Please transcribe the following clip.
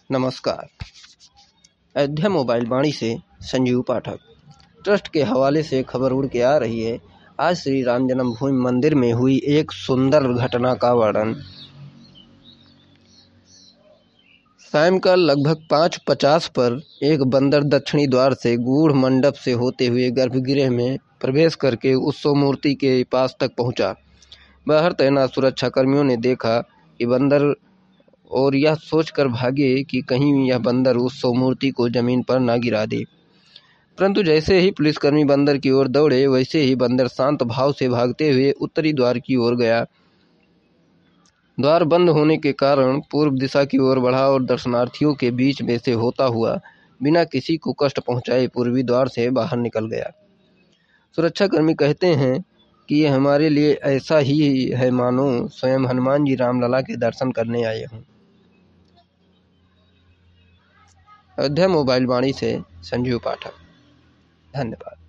नमस्कार। अयोध्या मोबाइल वाणी से संजीव पाठक। ट्रस्ट के हवाले से खबर उड़ के आ रही है। आज श्री राम जन्मभूमि मंदिर में हुई एक सुंदर घटना का वर्णन। सायंकाल लगभग 5:50 पर एक बंदर दक्षिणी द्वार से गूढ़ मंडप से होते हुए गर्भगृह में प्रवेश करके उत्सव मूर्ति के पास तक पहुंचा। बाहर तैनात सुरक्षा कर्मियों ने देखा कि बंदर और यह सोचकर भागे कि कहीं यह बंदर उत्सव मूर्ति को जमीन पर न गिरा दे। परंतु जैसे ही पुलिसकर्मी बंदर की ओर दौड़े, वैसे ही बंदर शांत भाव से भागते हुए उत्तरी द्वार की ओर गया। द्वार बंद होने के कारण पूर्व दिशा की ओर बढ़ा और दर्शनार्थियों के बीच में से होता हुआ बिना किसी को कष्ट पहुंचाए पूर्वी द्वार से बाहर निकल गया। सुरक्षाकर्मी कहते हैं कि ये हमारे लिए ऐसा ही है मानो स्वयं हनुमान जी रामलला के दर्शन करने आए हों। अयोध्या मोबाइल वाणी से संजीव पाठक। धन्यवाद।